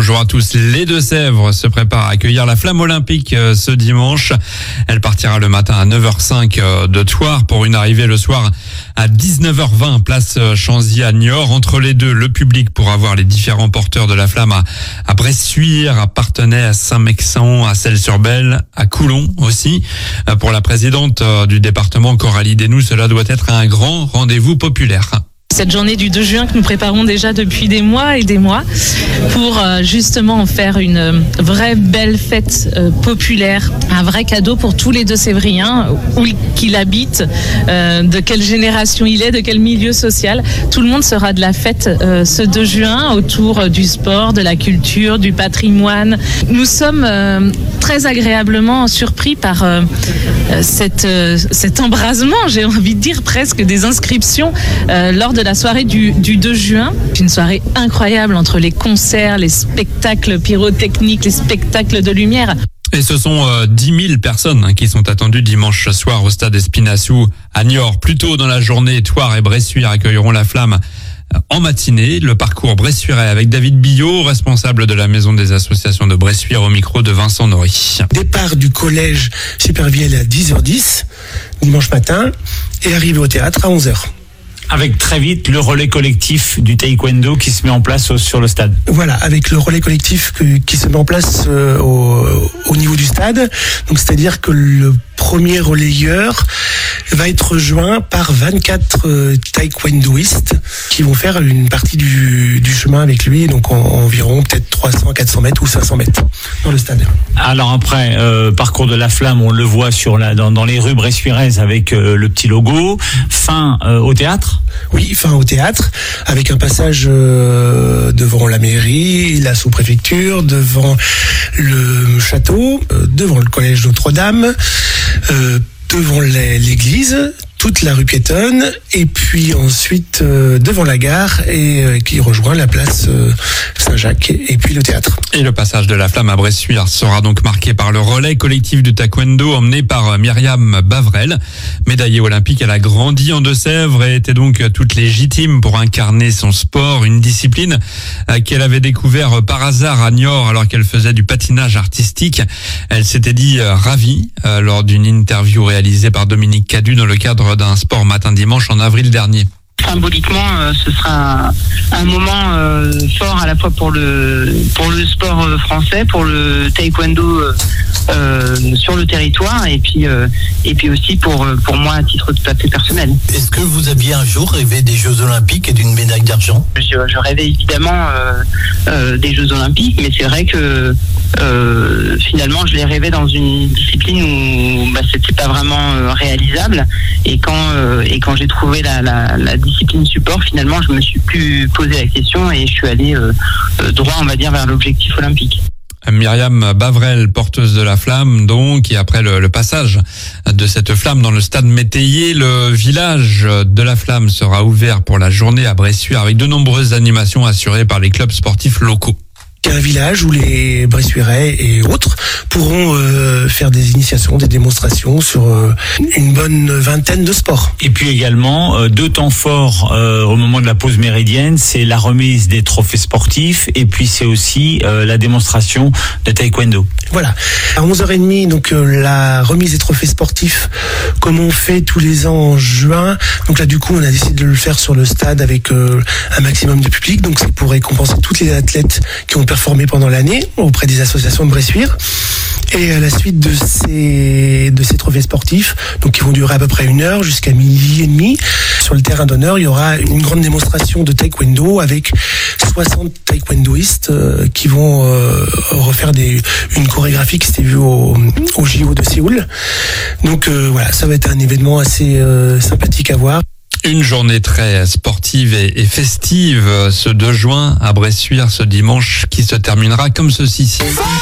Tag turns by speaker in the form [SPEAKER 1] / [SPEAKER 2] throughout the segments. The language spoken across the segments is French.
[SPEAKER 1] bonjour à tous. Les Deux-Sèvres se préparent à accueillir la flamme olympique ce dimanche. Elle partira le matin à 9h05 de Thouars pour une arrivée le soir à 19h20 place Chanzy à Niort. Entre les deux, le public pourra voir les différents porteurs de la flamme à Bressuire, à Parthenay, à Saint-Mexan, à Celles-sur-Belle, à Coulon aussi. Pour la présidente du département, Coralie Desnoux, cela doit être un grand rendez-vous populaire.
[SPEAKER 2] Cette journée du 2 juin que nous préparons déjà depuis des mois et des mois pour justement en faire une vraie belle fête populaire, un vrai cadeau pour tous les Deux-Sévriens, où qu'il habite, de quelle génération il est, de quel milieu social. Tout le monde sera de la fête ce 2 juin autour du sport, de la culture, du patrimoine. Nous sommes très agréablement surpris par cet embrasement, j'ai envie de dire presque, des inscriptions lors de la soirée du 2 juin. Une soirée incroyable entre les concerts, les spectacles pyrotechniques, les spectacles de lumière.
[SPEAKER 1] Et ce sont 10 000 personnes qui sont attendues dimanche soir au stade Espinassou à Niort. Plus tôt dans la journée, Thouars et Bressuire accueilleront la flamme en matinée. Le parcours bressuirais avec David Billot, responsable de la maison des associations de Bressuire, au micro de Vincent Nory.
[SPEAKER 3] Départ du collège Supervielle à 10h10 dimanche matin et arrivée au théâtre à 11h.
[SPEAKER 4] Avec très vite le relais collectif du taekwondo qui se met en place sur le stade.
[SPEAKER 3] Voilà, avec le relais collectif qui se met en place au niveau du stade. Donc c'est-à-dire que le premier relayeur va être rejoint par 24 taekwondoïstes qui vont faire une partie du chemin avec lui, donc environ peut-être 300, 400 mètres ou 500 mètres dans le stade.
[SPEAKER 4] Alors après, parcours de la flamme, on le voit dans les rues bressuiraises avec le petit logo. Fin au théâtre.
[SPEAKER 3] Oui, fin au théâtre, avec un passage devant la mairie, la sous-préfecture, devant le château, devant le collège Notre-Dame, devant l'église, toute la rue piétonne, et puis ensuite devant la gare, et qui rejoint la place Saint-Jacques, et puis le théâtre.
[SPEAKER 1] Et le passage de la flamme à Bressuire sera donc marqué par le relais collectif du taekwondo emmené par Myriam Bavrel. Médaillée olympique, elle a grandi en Deux-Sèvres et était donc toute légitime pour incarner son sport, une discipline qu'elle avait découvert par hasard à Niort alors qu'elle faisait du patinage artistique. Elle s'était dit ravie lors d'une interview réalisée par Dominique Cadu dans le cadre d'un sport matin-dimanche en avril dernier.
[SPEAKER 5] Symboliquement, ce sera un moment fort à la fois pour le sport français, pour le taekwondo sur le territoire, et puis aussi pour moi à titre tout à fait personnel.
[SPEAKER 6] Est-ce que vous aviez un jour rêvé des Jeux Olympiques et d'une médaille d'argent ?
[SPEAKER 5] Je rêvais évidemment des Jeux Olympiques, mais c'est vrai que finalement je les rêvais dans une discipline où c'était pas vraiment réalisable, et quand j'ai trouvé la discipline support, finalement je me suis plus posé la question et je suis allé droit, on va dire, vers l'objectif olympique.
[SPEAKER 1] Myriam Bavrel, porteuse de la flamme donc, et après le passage de cette flamme dans le stade Métayer, le village de la flamme sera ouvert pour la journée à Bressuire avec de nombreuses animations assurées par les clubs sportifs locaux.
[SPEAKER 3] Un village où les Bressuirais et autres pourront faire des initiations, des démonstrations sur une bonne vingtaine de sports.
[SPEAKER 4] Et puis également, 2 temps forts au moment de la pause méridienne, c'est la remise des trophées sportifs, et puis c'est aussi la démonstration de taekwondo.
[SPEAKER 3] Voilà, à 11h30, donc la remise des trophées sportifs, comme on fait tous les ans en juin. Donc là, du coup, on a décidé de le faire sur le stade avec un maximum de public. Donc c'est pour récompenser toutes les athlètes qui ont performé pendant l'année auprès des associations de Bressuire. Et à la suite de ces trophées sportifs, donc qui vont durer à peu près 1 heure jusqu'à 12h30, sur le terrain d'honneur, il y aura une grande démonstration de taekwondo avec 60 taekwondoïstes qui vont refaire une chorégraphie qui s'était vue au JO de Séoul. Donc voilà, ça va être un événement assez sympathique à voir.
[SPEAKER 1] Une journée très sportive et festive ce 2 juin à Bressuire ce dimanche, qui se terminera comme ceci.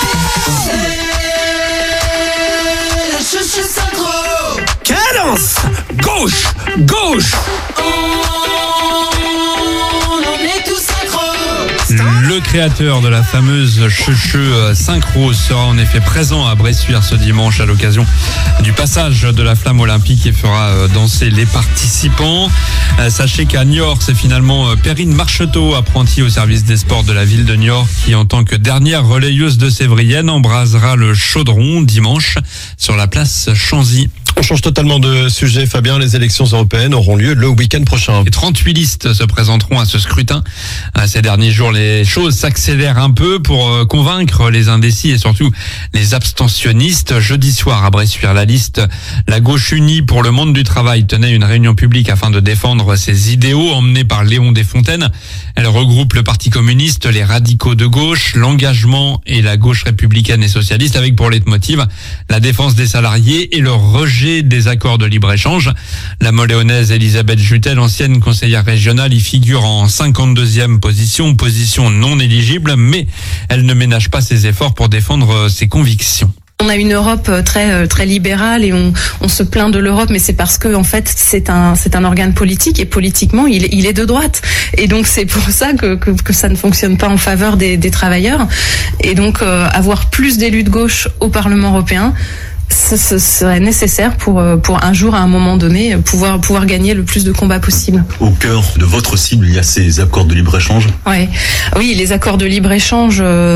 [SPEAKER 7] Cadence, gauche, gauche. On en est tous accros.
[SPEAKER 1] Le créateur de la fameuse Checheux 5 Roses sera en effet présent à Bressuire ce dimanche à l'occasion du passage de la flamme olympique et fera danser les participants. Sachez qu'à Niort, c'est finalement Perrine Marcheteau, apprentie au service des sports de la ville de Niort, qui en tant que dernière relayeuse de Sévrienne embrasera le chaudron dimanche sur la place Chanzy.
[SPEAKER 8] On change totalement de sujet, Fabien. Les élections européennes auront lieu le week-end prochain.
[SPEAKER 1] Et 38 listes se présenteront à ce scrutin. Ces derniers jours, les choses s'accélèrent un peu pour convaincre les indécis et surtout les abstentionnistes. Jeudi soir, à Bressuire, la liste La Gauche Unie pour le monde du travail tenait une réunion publique afin de défendre ses idéaux emmenés par Léon Desfontaines. Elle regroupe le Parti communiste, les radicaux de gauche, l'engagement et la gauche républicaine et socialiste avec pour leitmotiv la défense des salariés et le rejet des accords de libre-échange. La Moléonaise Elisabeth Jutel, ancienne conseillère régionale, y figure en 52e position non éligible, mais elle ne ménage pas ses efforts pour défendre ses convictions.
[SPEAKER 9] On a une Europe très libérale et on se plaint de l'Europe, mais c'est parce que en fait c'est un organe politique et politiquement il est de droite et donc c'est pour ça que ça ne fonctionne pas en faveur des travailleurs et donc avoir plus d'élus de gauche au Parlement européen, ce serait nécessaire pour un jour, à un moment donné, pouvoir gagner le plus de combats possible.
[SPEAKER 10] Au cœur de votre cible, il y a ces accords de libre-échange.
[SPEAKER 9] Oui, les accords de libre-échange,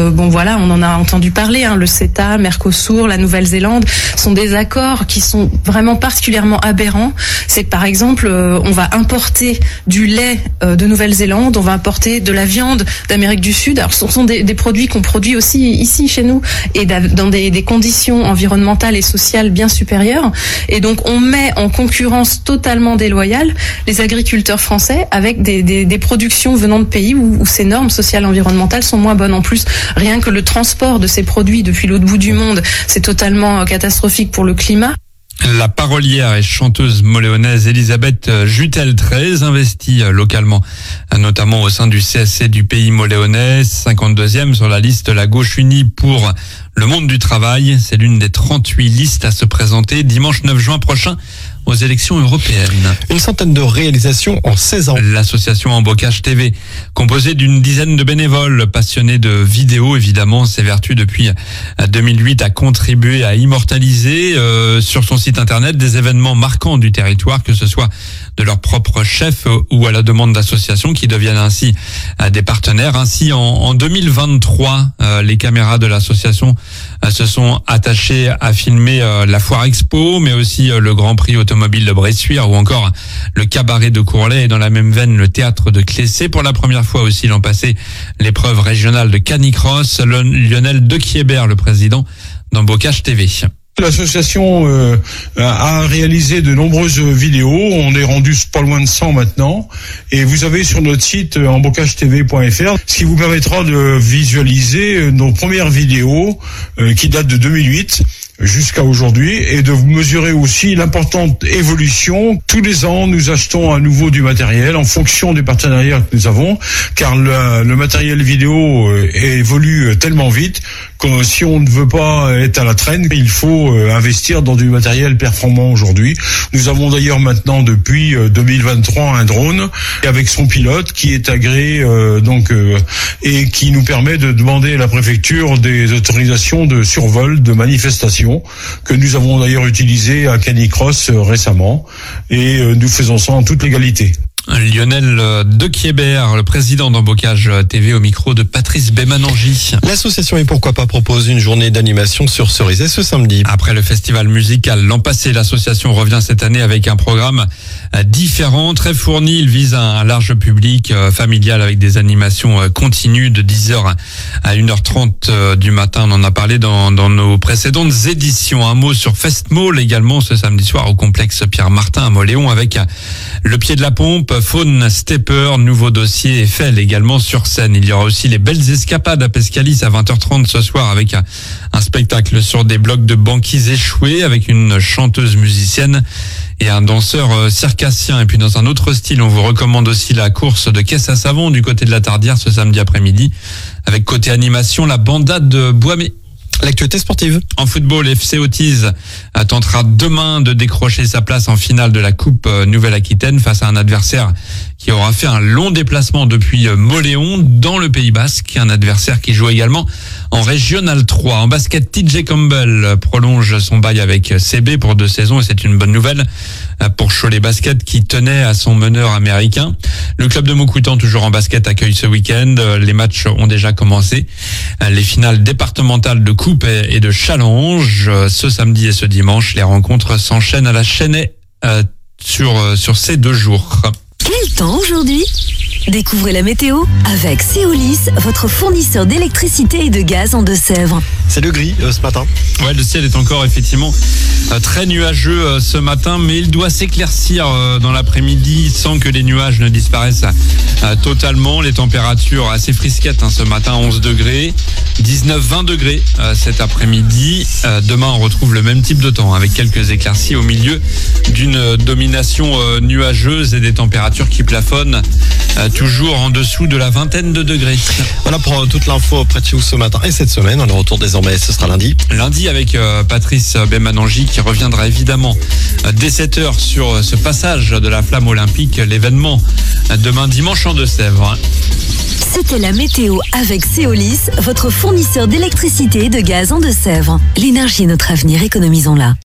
[SPEAKER 9] on en a entendu parler, le CETA, Mercosur, la Nouvelle-Zélande, sont des accords qui sont vraiment particulièrement aberrants. C'est que par exemple, on va importer du lait de Nouvelle-Zélande, on va importer de la viande d'Amérique du Sud. Alors ce sont des produits qu'on produit aussi ici chez nous et dans des conditions environnementales et sociales bien supérieures. Et donc on met en concurrence totalement déloyale les agriculteurs français avec des productions venant de pays où ces normes sociales et environnementales sont moins bonnes. En plus, rien que le transport de ces produits depuis l'autre bout du monde, c'est totalement catastrophique pour le climat.
[SPEAKER 1] La parolière et chanteuse moléonaise Elisabeth Jutel, très investie localement, notamment au sein du CSC du pays moléonais, 52e sur la liste La Gauche Unie pour le monde du travail. C'est l'une des 38 listes à se présenter dimanche 9 juin prochain aux élections européennes.
[SPEAKER 8] Une centaine de réalisations en 16 ans.
[SPEAKER 1] L'association Embocage TV, composée d'une dizaine de bénévoles passionnés de vidéos, évidemment, s'évertue depuis 2008 à contribuer à immortaliser sur son site internet des événements marquants du territoire, que ce soit de leur propre chef ou à la demande d'associations qui deviennent ainsi des partenaires. Ainsi, en 2023, les caméras de l'association se sont attachées à filmer la Foire Expo, mais aussi le Grand Prix automobile de Bressuire ou encore le cabaret de Courlay et dans la même veine le théâtre de Clessé. Pour la première fois aussi l'an passé, l'épreuve régionale de canicross. Lionel Dequiébert, le président d'Embocage TV.
[SPEAKER 11] L'association a réalisé de nombreuses vidéos. On est rendu pas loin de 100 maintenant. Et vous avez sur notre site embocagetv.fr, ce qui vous permettra de visualiser nos premières vidéos qui datent de 2008 jusqu'à aujourd'hui et de vous mesurer aussi l'importante évolution. Tous les ans, nous achetons à nouveau du matériel en fonction des partenariats que nous avons, car le matériel vidéo évolue tellement vite que si on ne veut pas être à la traîne, il faut investir dans du matériel performant aujourd'hui. Nous avons d'ailleurs maintenant depuis 2023 un drone avec son pilote qui est agréé et qui nous permet de demander à la préfecture des autorisations de survol de manifestations que nous avons d'ailleurs utilisé à Canicross récemment et nous faisons ça en toute légalité.
[SPEAKER 1] Lionel Dequiébert, le président d'Embocage TV au micro de Patrice Bémanangi.
[SPEAKER 8] L'association Et Pourquoi Pas propose une journée d'animation sur Cerizay ce samedi.
[SPEAKER 1] Après le festival musical l'an passé, l'association revient cette année avec un programme différent, très fourni. Il vise un large public familial avec des animations continues de 10h à 1h30 du matin. On en a parlé dans nos précédentes éditions. Un mot sur Festmall également ce samedi soir au complexe Pierre-Martin à Moléon avec le pied de la pompe, Faune Stepper, nouveau dossier Eiffel également sur scène. Il y aura aussi les belles escapades à Pescalis à 20h30 ce soir avec un spectacle sur des blocs de banquise échoués avec une chanteuse musicienne et un danseur circassien. Et puis dans un autre style, on vous recommande aussi la course de caisse à savon du côté de la Tardière ce samedi après-midi avec côté animation la bandade de Boismé.
[SPEAKER 8] L'actualité sportive.
[SPEAKER 1] En football, FC Authise tentera demain de décrocher sa place en finale de la Coupe Nouvelle-Aquitaine face à un adversaire qui aura fait un long déplacement depuis Mauléon dans le Pays Basque. Un adversaire qui joue également en Régional 3. En basket, TJ Campbell prolonge son bail avec CB pour 2 saisons et c'est une bonne nouvelle pour Cholet Basket qui tenait à son meneur américain. Le club de Moukoutan, toujours en basket, accueille ce week-end. Les matchs ont déjà commencé. Les finales départementales de Coupe et de Challenge ce samedi et ce dimanche. Les rencontres s'enchaînent à la Chênaie sur ces 2 jours.
[SPEAKER 12] Quel temps aujourd'hui ? Découvrez la météo avec Céolis, votre fournisseur d'électricité et de gaz en Deux-Sèvres.
[SPEAKER 8] C'est le gris ce matin.
[SPEAKER 1] Ouais, le ciel est encore effectivement très nuageux ce matin, mais il doit s'éclaircir dans l'après-midi sans que les nuages ne disparaissent totalement. Les températures assez frisquettes ce matin, 11 degrés, 19-20 degrés cet après-midi. Demain, on retrouve le même type de temps avec quelques éclaircies au milieu d'une domination nuageuse et des températures qui plafonnent toujours en dessous de la vingtaine de degrés.
[SPEAKER 8] Voilà pour toute l'info près de chez vous ce matin et cette semaine. Le retour désormais, ce sera lundi.
[SPEAKER 1] Lundi avec Patrice Bemanangi qui reviendra évidemment dès 7h sur ce passage de la flamme olympique, l'événement demain dimanche en Deux-Sèvres.
[SPEAKER 12] C'était la météo avec Céolis, votre fournisseur d'électricité et de gaz en Deux-Sèvres. L'énergie est notre avenir, économisons-la.